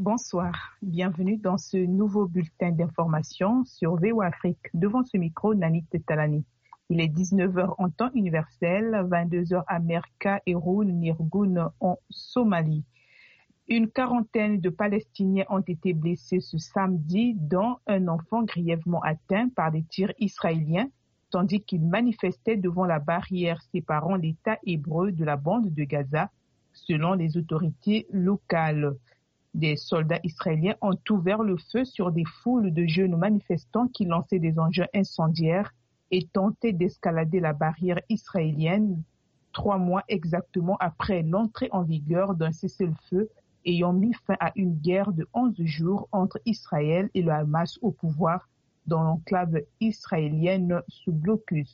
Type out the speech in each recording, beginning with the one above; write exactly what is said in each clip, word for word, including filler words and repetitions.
Bonsoir, bienvenue dans ce nouveau bulletin d'information sur V O A Afrique. Devant ce micro, Nanit Talani. Il est dix-neuf heures en temps universel, vingt-deux heures à Merka et Roul Nirgoun en Somalie. Une quarantaine de Palestiniens ont été blessés ce samedi, dont un enfant grièvement atteint par des tirs israéliens, tandis qu'il manifestait devant la barrière séparant l'État hébreu de la bande de Gaza, selon les autorités locales. Des soldats israéliens ont ouvert le feu sur des foules de jeunes manifestants qui lançaient des engins incendiaires et tentaient d'escalader la barrière israélienne, trois mois exactement après l'entrée en vigueur d'un cessez-le-feu ayant mis fin à une guerre de onze jours entre Israël et le Hamas au pouvoir dans l'enclave israélienne sous blocus.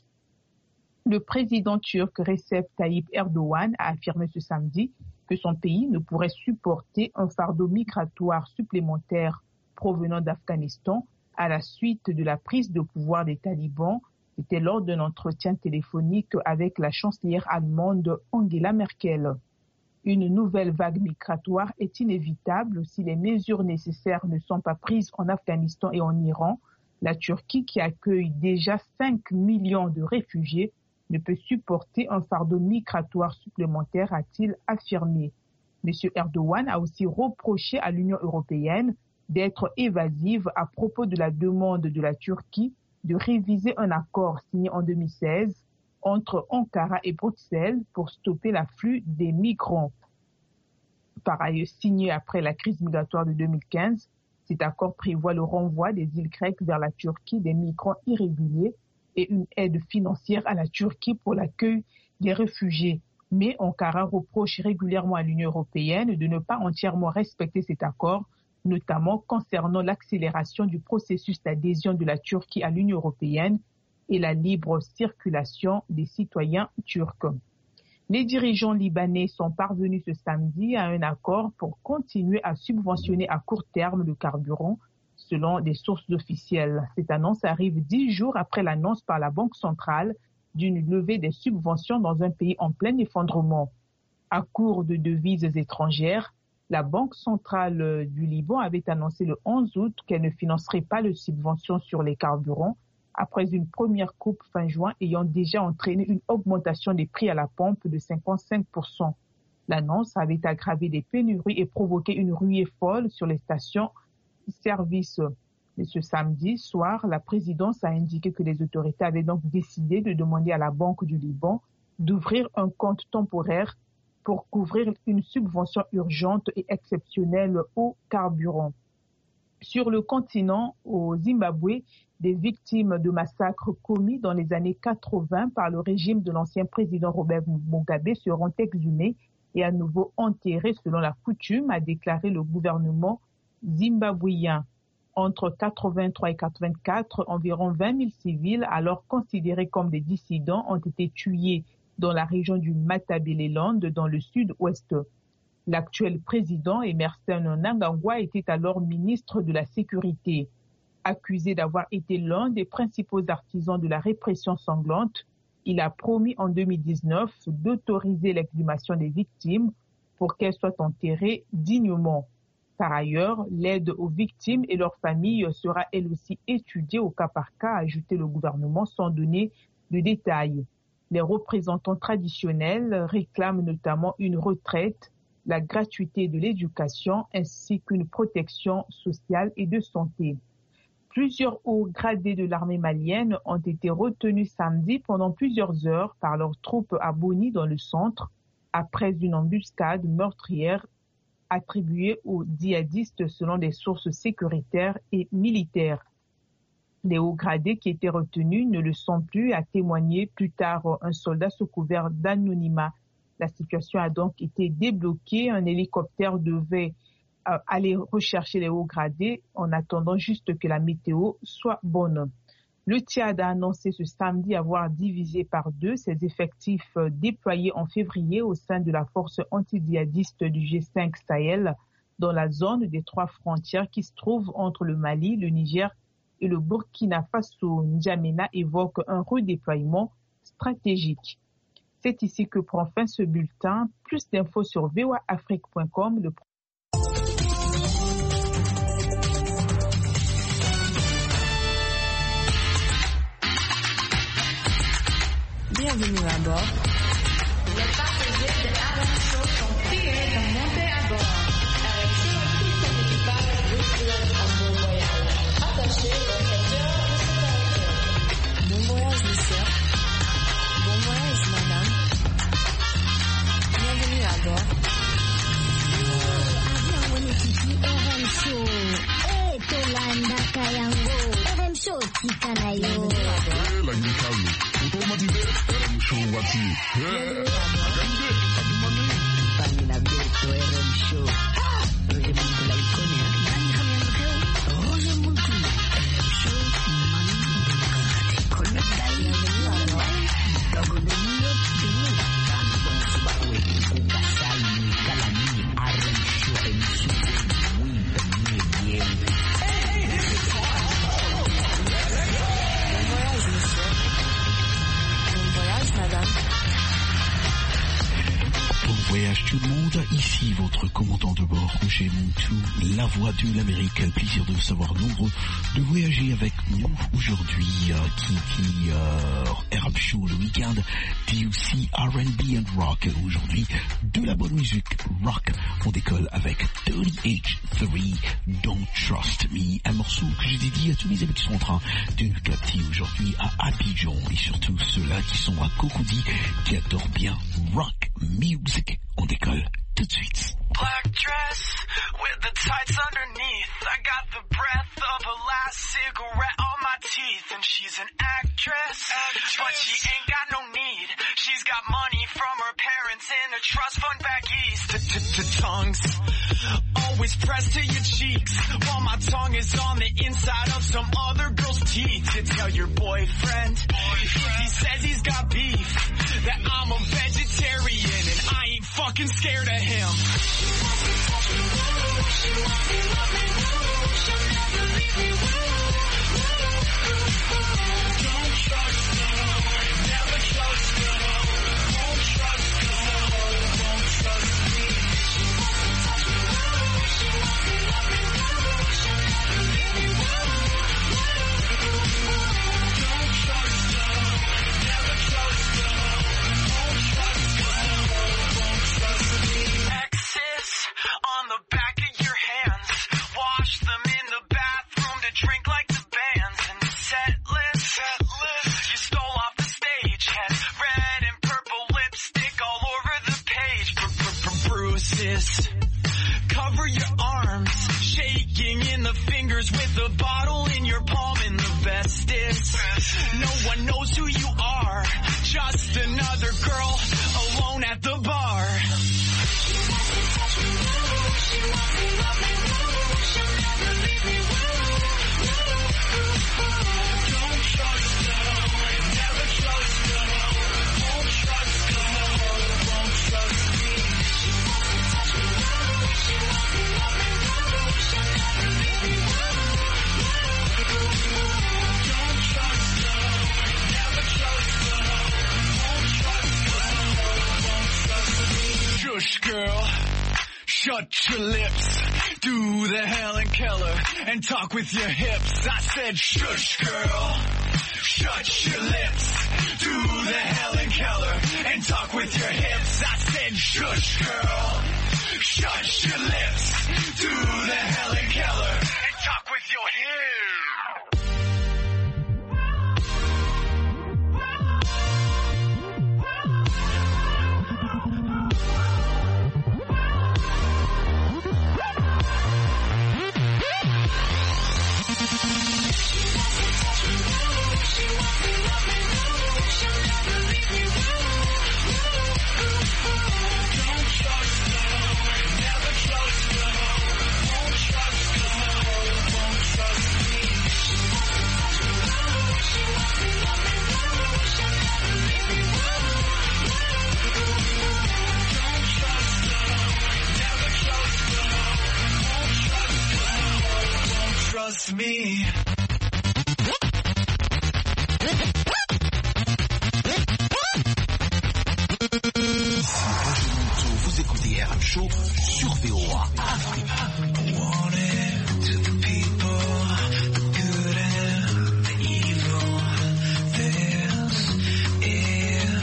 Le président turc Recep Tayyip Erdogan a affirmé ce samedi que son pays ne pourrait supporter un fardeau migratoire supplémentaire provenant d'Afghanistan à la suite de la prise de pouvoir des talibans. C'était lors d'un entretien téléphonique avec la chancelière allemande Angela Merkel. Une nouvelle vague migratoire est inévitable si les mesures nécessaires ne sont pas prises en Afghanistan et en Iran. La Turquie, qui accueille déjà cinq millions de réfugiés, ne peut supporter un fardeau migratoire supplémentaire, a-t-il affirmé. M. Erdogan a aussi reproché à l'Union européenne d'être évasive à propos de la demande de la Turquie de réviser un accord signé en deux mille seize entre Ankara et Bruxelles pour stopper l'afflux des migrants. Par ailleurs, signé après la crise migratoire de deux mille quinze, cet accord prévoit le renvoi des îles grecques vers la Turquie des migrants irréguliers et une aide financière à la Turquie pour l'accueil des réfugiés. Mais Ankara reproche régulièrement à l'Union européenne de ne pas entièrement respecter cet accord, notamment concernant l'accélération du processus d'adhésion de la Turquie à l'Union européenne et la libre circulation des citoyens turcs. Les dirigeants libanais sont parvenus ce samedi à un accord pour continuer à subventionner à court terme le carburant, selon des sources officielles. Cette annonce arrive dix jours après l'annonce par la Banque centrale d'une levée des subventions dans un pays en plein effondrement. À court de devises étrangères, la Banque centrale du Liban avait annoncé le onze août qu'elle ne financerait pas les subventions sur les carburants après une première coupe fin juin ayant déjà entraîné une augmentation des prix à la pompe de cinquante-cinq pour cent. L'annonce avait aggravé des pénuries et provoqué une ruée folle sur les stations service. Mais ce samedi soir, la présidence a indiqué que les autorités avaient donc décidé de demander à la Banque du Liban d'ouvrir un compte temporaire pour couvrir une subvention urgente et exceptionnelle au carburant. Sur le continent, au Zimbabwe, des victimes de massacres commis dans les années quatre-vingts par le régime de l'ancien président Robert Mugabe seront exhumés et à nouveau enterrés selon la coutume, a déclaré le gouvernement zimbabwéen. Entre quatre-vingt-trois et quatre-vingt-quatre, environ vingt mille civils, alors considérés comme des dissidents, ont été tués dans la région du Matabeleland, dans le sud-ouest. L'actuel président, Emmerson Mnangagwa, était alors ministre de la Sécurité. Accusé d'avoir été l'un des principaux artisans de la répression sanglante, il a promis en deux mille dix-neuf d'autoriser l'exhumation des victimes pour qu'elles soient enterrées dignement. Par ailleurs, l'aide aux victimes et leurs familles sera elle aussi étudiée au cas par cas, a ajouté le gouvernement sans donner de détails. Les représentants traditionnels réclament notamment une retraite, la gratuité de l'éducation ainsi qu'une protection sociale et de santé. Plusieurs hauts gradés de l'armée malienne ont été retenus samedi pendant plusieurs heures par leurs troupes à Boni dans le centre, après une embuscade meurtrière attribuée aux djihadistes selon des sources sécuritaires et militaires. Les hauts gradés qui étaient retenus ne le sont plus, a témoigné plus tard un soldat sous couvert d'anonymat. La situation a donc été débloquée. Un hélicoptère devait euh, aller rechercher les hauts gradés en attendant juste que la météo soit bonne. Le Tchad a annoncé ce samedi avoir divisé par deux ses effectifs déployés en février au sein de la force anti-djihadiste du G cinq Sahel dans la zone des trois frontières qui se trouvent entre le Mali, le Niger et le Burkina Faso. N'Djamena évoque un redéploiement stratégique. C'est ici que prend fin ce bulletin. Plus d'infos sur v o a afrique point com. Le Bienvenue à bord. Les passagers de R M Show sont priés de monter à bord. R M Show et tout son équipage vous souhaitent un bon voyage. Attachez vos ceintures de sécurité. Bon voyage, monsieur. Bon voyage, madame. Bienvenue à bord. Avion wenye R M Show. Eh, tolanda kayango. R M Show tikana yo. Eh, lagi kali. Automatisé R M Show wati. Eh, agande, adimani. Pangina beto R M Show. Roger Mungu la ikone ya. Nani kami yanakeo? Roger Mungu. R M Show. Mani mkanate. Kone dai. Dogo denyo. Denyo. Tano bon subawe. Kuka sayi. Kalani. R M Show. R M Show. Oui, oui, bien. Madame. Bon voyage tout le monde, ici votre commandant de bord, Roger Montou, la voix de l'Amérique. Quel plaisir de vous savoir nombreux de voyager avec nous aujourd'hui. Euh, qui dit euh, R M Show le week-end, dit aussi R and B and rock. Aujourd'hui, de la bonne musique rock. On décolle avec thirty H three, Don't Trust Me. Un morceau que j'ai dédié à tous mes amis qui sont en train de nous capter aujourd'hui à Abidjan et surtout ceux-là qui sont à Cocody, qui adorent bien rock music. On décolle tout de suite. Black dress with the tights underneath. I got the breath of a last cigarette on my teeth. And she's an actress, actress, but she ain't got no need. She's got money from her parents in a trust fund back east. Tongues always pressed to your cheeks, while my tongue is on the inside of some other girl's teeth. To tell your boyfriend, if he says he's got beef, that I'm a vegetarian and I ain't fucking scared of him. Don't trust no, never trust no. Don't trust no, don't trust me. Don't trust no, never trust no. Don't trust no, don't trust me. X's on the back of your hands. Wash them in the bathroom to drink like the bands. And set list, set list. You stole off the stage. Had red and purple lipstick all over the page. Bruises cover your arms, shaking in the fingers with a bottle in your palm. And the best is, no one knows who you are. Just another girl alone at the bar. Don't trust no, never trust no. Don't trust no, won't trust me. Don't trust no, never trust no. Won't trust no, won't trust me. Shush, girl. Shut your lips, do the Helen Keller, and talk with your hips. I said shush, girl. Shut your lips, do the Helen Keller, and talk with your hips. I said shush, girl. Shut your lips, do the Helen Keller, and talk with your hips. Don't trust no, never trust no. Won't trust no, won't trust me. Don't trust no, never trust no. Won't trust no, won't trust me. Vous écoutez R M Show sur V O A Africa. This is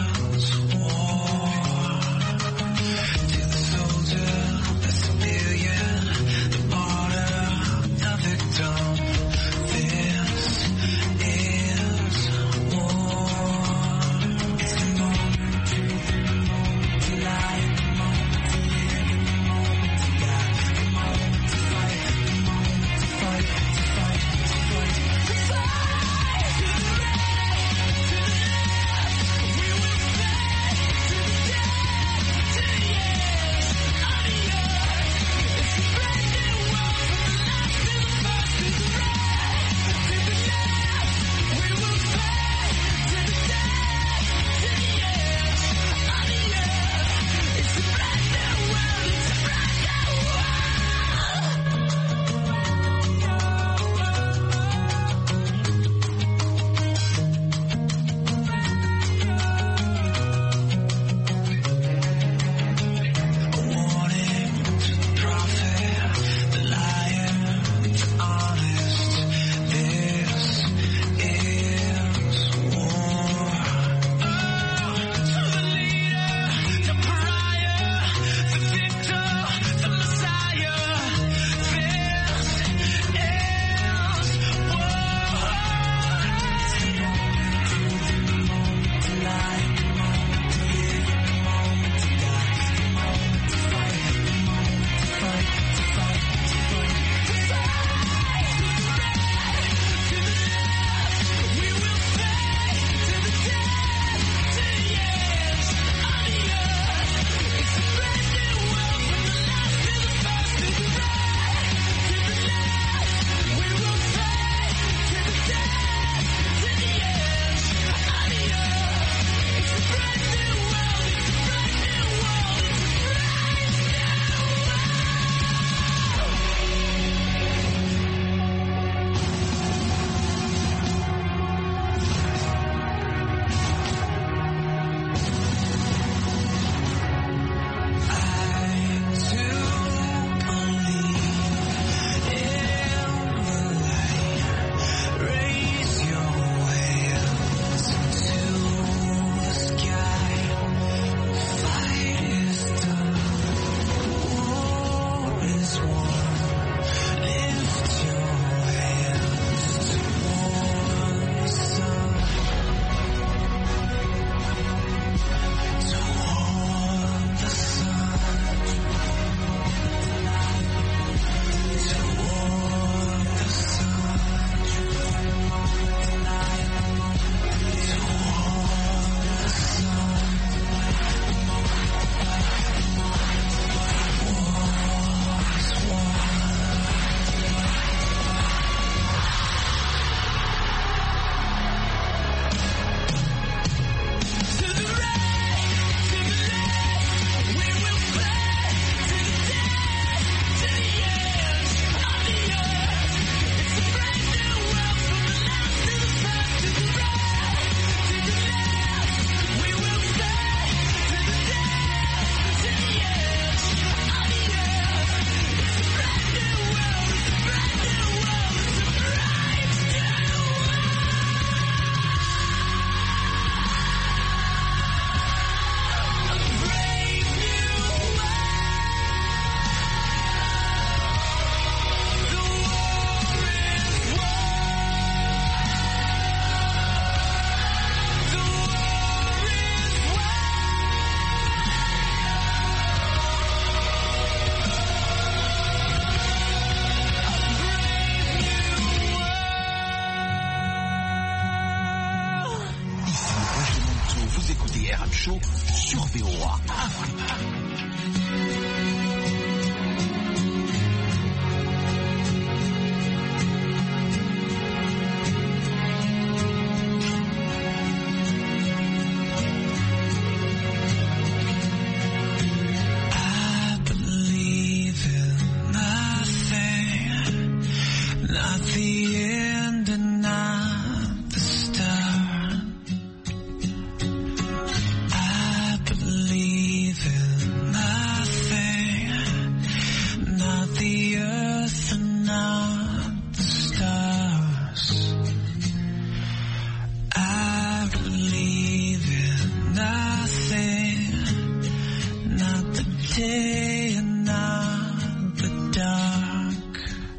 day and not the dark.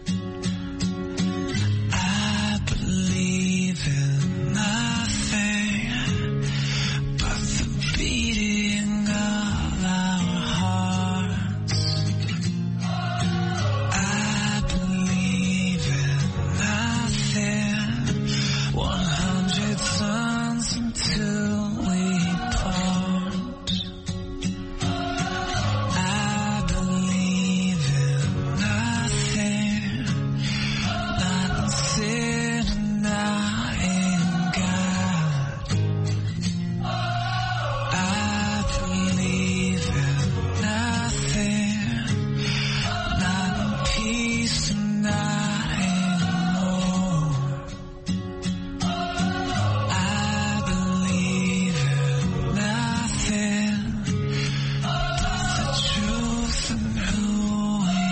I believe in nothing but the beating of our hearts. I believe in nothing. One hundred suns until we part. I believe in nothing, not in sin and not in God. I believe in nothing, not in peace and not in war. I believe in nothing but the truth and who we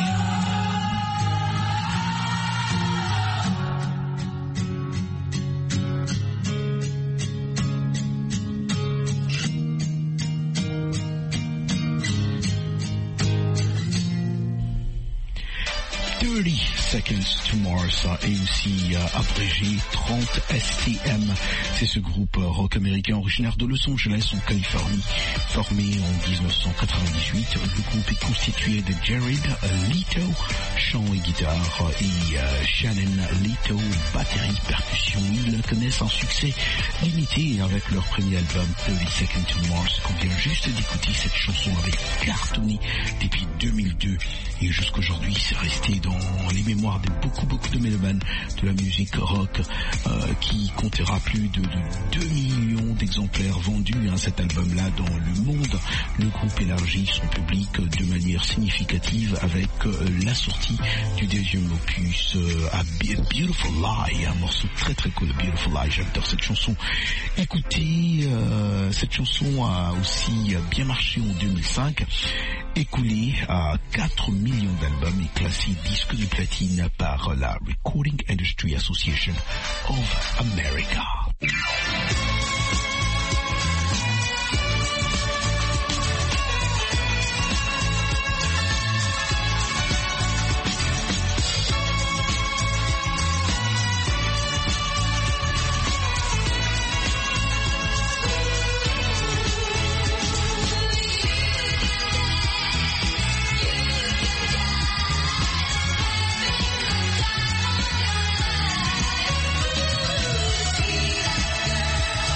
thirty Seconds to Mars, et aussi euh, abrégé trente S T M. C'est ce groupe euh, rock américain originaire de Los Angeles en Californie, formé en dix-neuf cent quatre-vingt-dix-huit. Le groupe est constitué de Jared Leto, chant et guitare, et euh, Shannon Leto, batterie, percussion. Ils connaissent un succès limité avec leur premier album thirty Seconds to Mars, qu'on vient juste d'écouter. Cette chanson avait cartonné depuis deux mille deux et jusqu'aujourd'hui c'est resté dans les mémoires de beaucoup beaucoup de mélomanes de la musique rock, euh, qui comptera plus de, de deux millions d'exemplaires vendus, hein, cet album-là dans le monde. Le groupe élargit son public de manière significative avec euh, la sortie du deuxième opus, euh, à Beautiful Lie, un morceau très très cool, Beautiful Lie. J'adore cette chanson. Écoutez, euh, cette chanson a aussi bien marché en deux mille cinq, écoulé à quatre millions d'albums et classé disque de platine par la Recording Industry Association of America. see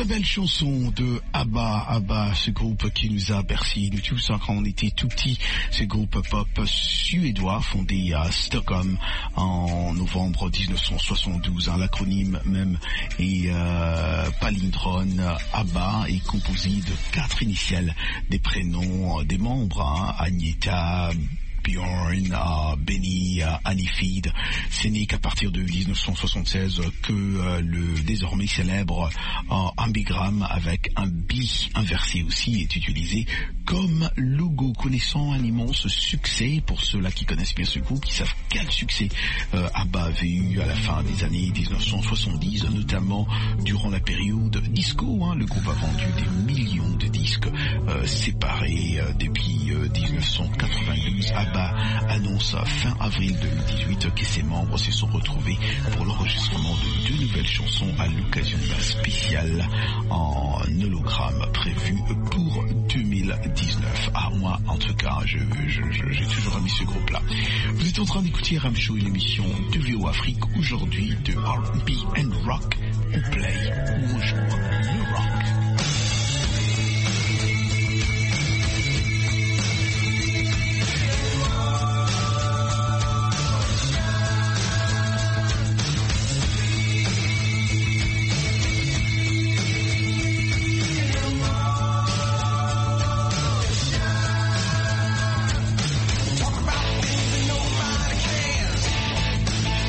belle chanson de Abba, Abba, ce groupe qui nous a bercé de tout ça quand on était tout petit, ce groupe pop suédois fondé à Stockholm en novembre dix-neuf cent soixante-douze. Hein, l'acronyme même est euh, palindrome. Abba est composé de quatre initiales des prénoms des membres, hein, Agneta, Björn, uh, Benny, uh, Anifid. C'est né qu'à partir de dix-neuf cent soixante-seize que uh, le désormais célèbre uh, ambigramme avec un bi inversé aussi est utilisé comme logo, connaissant un immense succès pour ceux-là qui connaissent bien ce groupe, qui savent quel succès uh, Abba avait eu à la fin des années dix-neuf cent soixante-dix, notamment durant la période disco. Hein, le groupe a vendu des millions de disques uh, séparés uh, depuis uh, dix-neuf cent quatre-vingt-douze. Abba annonce fin avril deux mille dix-huit que ses membres se sont retrouvés pour l'enregistrement de deux nouvelles chansons à l'occasion d'un spécial en hologramme prévu pour deux mille dix-neuf. Ah, moi, en tout cas, je, je, je, j'ai toujours aimé ce groupe-là. Vous êtes en train d'écouter Ram Show, une émission de V O Afrique, aujourd'hui de R and B and rock. On play ou on joue le rock.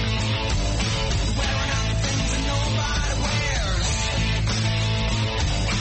Wearing out things that nobody wears.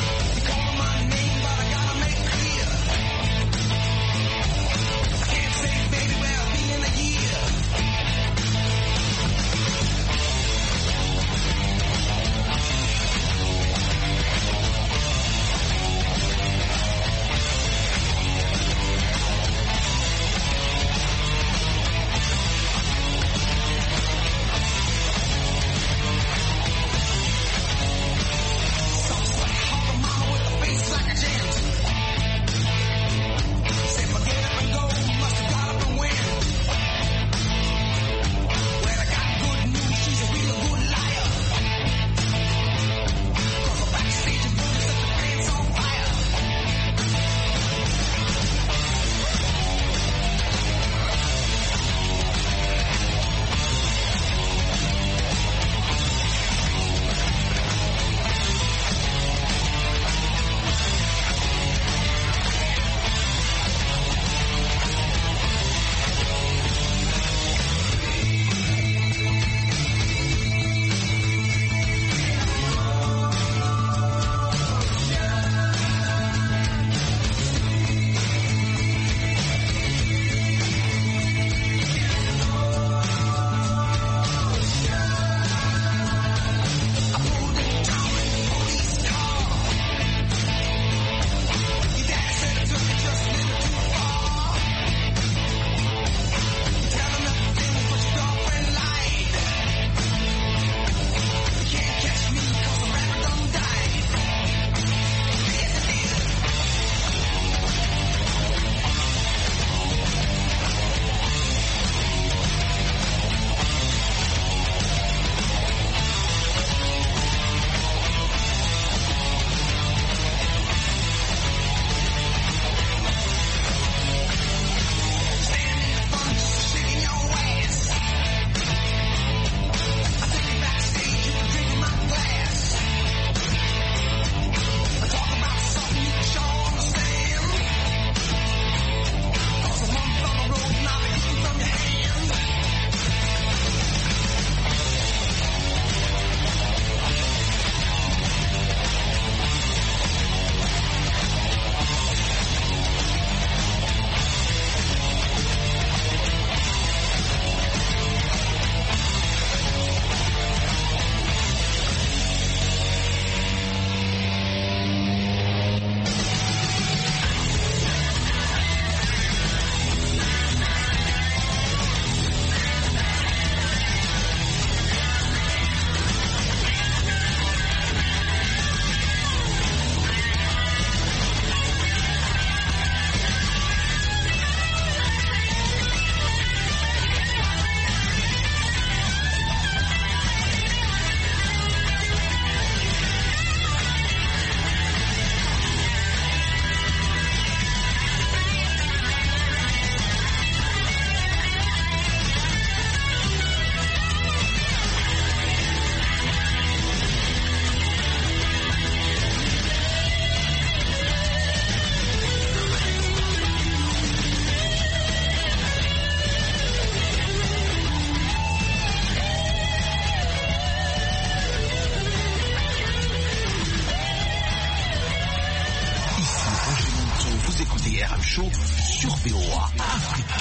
Radio.